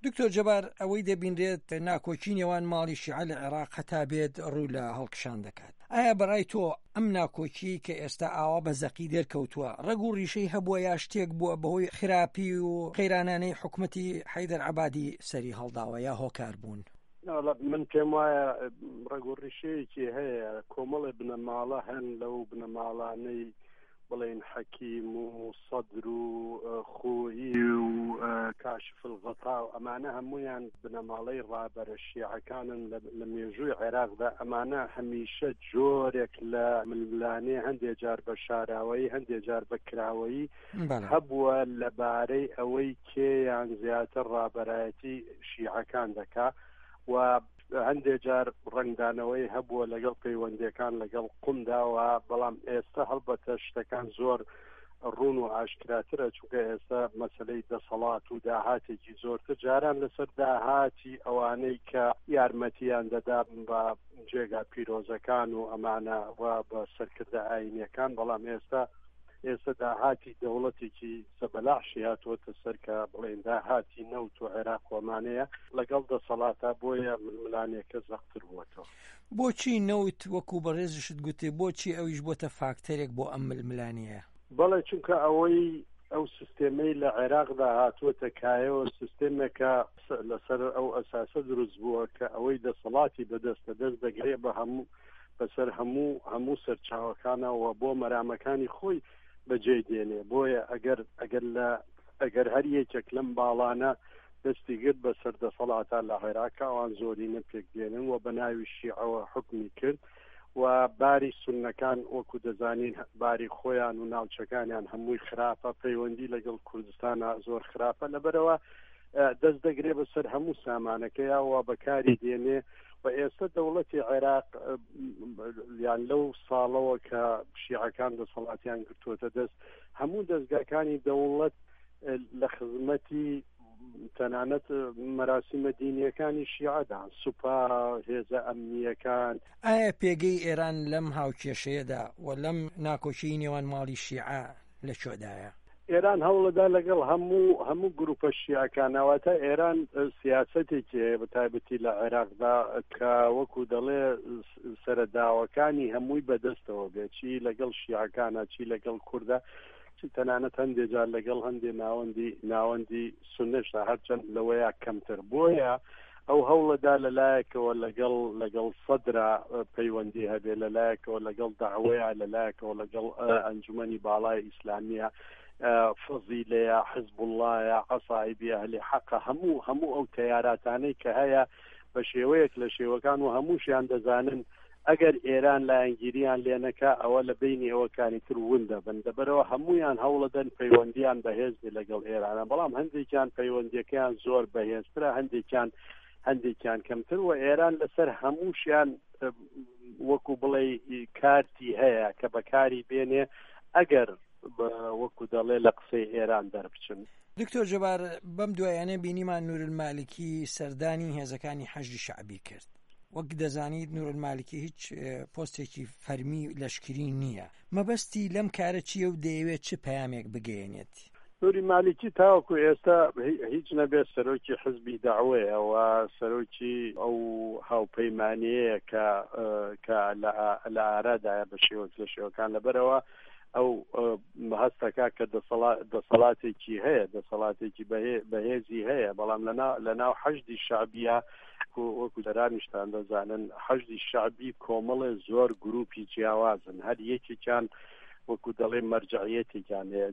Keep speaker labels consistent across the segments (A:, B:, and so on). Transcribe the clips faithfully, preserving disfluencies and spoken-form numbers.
A: دکتۆر جەبار ئەوەی دەبینرێت ناکۆچی نێوان ماڵی شیعە لە عێراق هەتا بێت ڕوو لە هەڵکشان دەکات. ئایا بەڕای تۆ ئەم ناکۆچی کە ئێستا ئاوا بە زەقی دەرکەوتووە ڕەگ و ڕیشەی هەبووە یا شتێک بووە بەهۆی خراپی و قەیرانانەی حکومەتی حەیدەر عەبادی سەری هەڵداوە یا هۆکار بوون؟
B: من پێم وایە ڕەگ و ڕیشەیەکی هەیە، کۆمەڵی بنەماڵە هەن لەو بنەماڵانەی بڵێن حەکیم و سەدر و خۆیی و کاشف الغەتا و ئەمانە هەمویان بنەماڵەی ڕابەرە شیعەکانن لە مێژووی عێراقدا. ئەمانە هەمیشە جۆرێک لە ململانێ هەندێک جار بە شاراوەیی هەندێک جار بە کراوەیی هەبووە لەبارەی ئەوەی کێیان زیاتر ڕابەرایەتی شیعەکان دەکا و هەندێک جار ڕنگدانەوەی هەبووە لەگەڵ پەیوەندیەکان لەگەڵ قومداوە، بەڵام ئێستا هەڵبەتە شتەکان زۆر ڕوون و ئاشکراترە، چونکە ئێستا مەسەلەی دەسەڵات و داهاتێکی زۆرتر جاران لەسەر داهاتی ئەوانەی کە یارمەتیان دەدا بە جێگا پیرۆزەکان و ئەمانە و بە سەرکردە ئاینیەکان، بەڵام ئێستا ئێستا داهاتی دەوڵەتێکی سەبەلاشی هاتووەتە سەر کە بڵێن داهاتی نەوت و عێراق وەمانەیە لەگەڵ دەسەڵاتە، بۆیە ململانێکە زەختر بووەتەوە.
A: بۆچی نەوت وەکو بەڕێزشت گوتێ بۆچی ئەویش بۆتە فاکتەرێک بۆ ئەم ململانەیە؟
B: بەڵێ چونکە ئەوەی ئەو سیستێمەی لە عێراقدا هاتووەتە کایەوە سیستێمێکە لەسەر ئەو ئەساسە دروست بووە کە ئەوەی دەسەڵاتی بەدەستە دەست دەگرێت بە هەموو بەسەر هەموو هەموو سەرچاوەکانەوە بۆ مەرامەکانی خۆی بەجێ دێنێ. بۆیە ئەگەر ئەگەر لە ئەگەر هەر یەکێک لەم باڵانە دەستی گرت بە سەردەسەڵاتە لە عێراقا ئەوان زۆرینە پێک دێنن و بە ناوی شیعەوە حکمی کرد و باری سوننەکان وەکو دەزانین باری خۆیان و ناوچەکانیان هەمووی خراپە، پەیوەندی لەگەڵ کوردستانە زۆر خراپە، لەبەرەوە دەست دەگرێ بەسەر هەموو سامانەکەیەوە بەکاری دێنێ. و ئێستا دەوڵەتی عێراق یان لەو ساڵەوە کە شیعەکان دەسەڵاتیان گرتووەتە دەست، هەموو دەستگاکانی دەوڵەت لە خزمەتی تەنانەت مەراسیمە دینیەکانی شیعەدان، سوپا، هێزە ئەمنیەکان.
A: ئایا پێگەی ئێران لەم هاوکێشەیەدا و لەم ناکۆچی نێوان ماڵی شیعە لە چۆدایە؟
B: ئێران هەوڵەدا لەگەڵ هەموو هەموو گروپە شیعەکانەوەتە ئێران سیاسەتێکی هەیە بە تایبەتی لە عێراقدا کە وەکو دەڵێ سەرەداوەکانی هەمووی بەدەستەوە بێت، چی لەگەڵ شیعەکانە چی لەگەڵ کوردە، چی تەنانەت هەندێک جار لەگەڵ هەندێک ناوەندی ناوەندی سوننیشتا هەرچەند لەوەیە کەمتر. بۆیە ئەو هەوڵەدا لەلایەکەوە لەگەڵ لەگەڵ سەدرا پەیوەندی هەبێ، لەلایەکەوە لەگەڵ داعوەیە، لەلایەکەوە لەگەڵ ئەنجومەنی باڵای ئیسلامیە، فەزیلەیە، حزب اللهە، عەسایبی ئەهلی حەقە، هەموو هەموو ئەو تەیاراتانەی کە هەیە بە شێوەیەک لە شێوەکان و هەمووشیان دەزانن ئەگەر ئێران لایەنگیریان لێنەکە ئەوە لە بینی ئەوەکانی تر ون دەبن. دەبەرەوە هەمویان هەوڵەدەن پەیوەندیان بەهێز بێ لەگەڵ ئێرانە، بەڵام هەندێکیان پەیوەندیەکەیان زۆر بەهێزترە، هەندێکیان هەندێکیان کەمتر، و ئێران لەسەر هەمووشیان وەکو بڵێ کارتی هەیە کە بەکاری بێنێ ئەگەر وەکو دەڵێ لە قسەی ئێران دەربچن.
A: دکتۆر جەبار، بەم دوایانە بینیمان نورالمالکی سەردانی هێزەکانی حەشدی شەعبی کرد. وەک دەزانیت نورالمالکی هیچ پۆستێکی فەرمی لەشکری نییە. مەبەستی لەم کارە چییە و دەیەوێت چه پەیامێک بگەێنێت؟
B: نوری مالکی تاوەکو ئێستا هیچ نەبێت سەرۆکی حزبی داعوەیە و سەرۆکی ئەو هاوپەیمانەیە کە کە لە ئارادایە بە شێوەک لە شێوەکان، لەبەرەوە ئەو هەستەکە کە دەسەڵاتێکی هەیە، دەسەڵاتێکی بەهێزی هەیە، بەڵام لە ناو حەشدی شەعبیە وەکو دەرانیشتان دەزانن حەشدی شەعبی کۆمەڵێ زۆر گروپی جیاوازن، هەر یەکێکیان وەکو دەڵێ مەرجعیەتێکیان هەیە.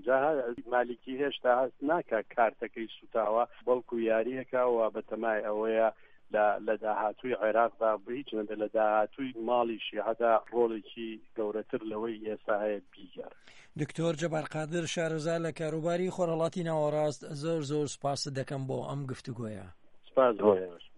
B: مالکی هێشتا هەست ناکە کارتەکەی سوتاوە، بەڵکو یاریەکەوە بەتەمای ئەوەیە لە داهاتووی عێراقدا هیچ نەبێ لە داهاتووی ماڵی شیعەدا ڕۆڵێکی گەورەتر لەوەی ئێستا هەیە بیگەر.
A: دکتۆر جەبار قادر شارەزا لە کاروباری خۆرهەڵاتی ناوەڕاست، زۆر زۆر سپاس دەکەم بۆ ئەم گفتوگۆیە.
B: سپاس.